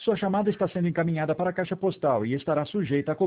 Sua chamada está sendo encaminhada para a caixa postal e estará sujeita a